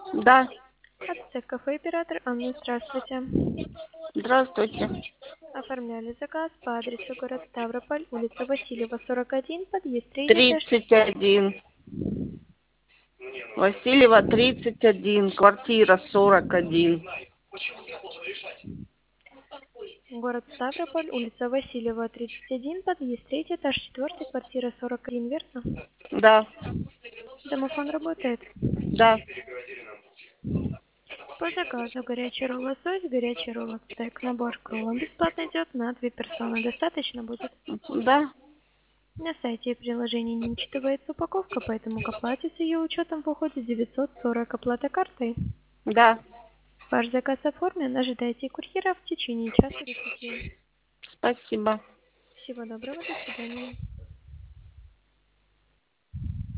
Да, Ацтек кафе оператор Анна, здравствуйте. здравствуйте. Оформляли заказ по адресу город Ставрополь, улица Васильева, 41, подъезд 3, этаж. 31. Васильева, 31. Квартира 41. Город Ставрополь, улица Васильева, 31, подъезд 3, этаж 4, квартира 41, верно? Да, Домофон работает. да, По заказу горячий ролл лосось, горячий ролл ацтек, набор к роллам бесплатно идет на 2 персоны. Достаточно будет? да, На сайте и приложении не учитывается упаковка, поэтому к оплате с ее учетом выходит 940, оплата картой. да. Ваш заказ оформлен, ожидайте курьера в течение часа-10. Спасибо. Всего доброго, до свидания.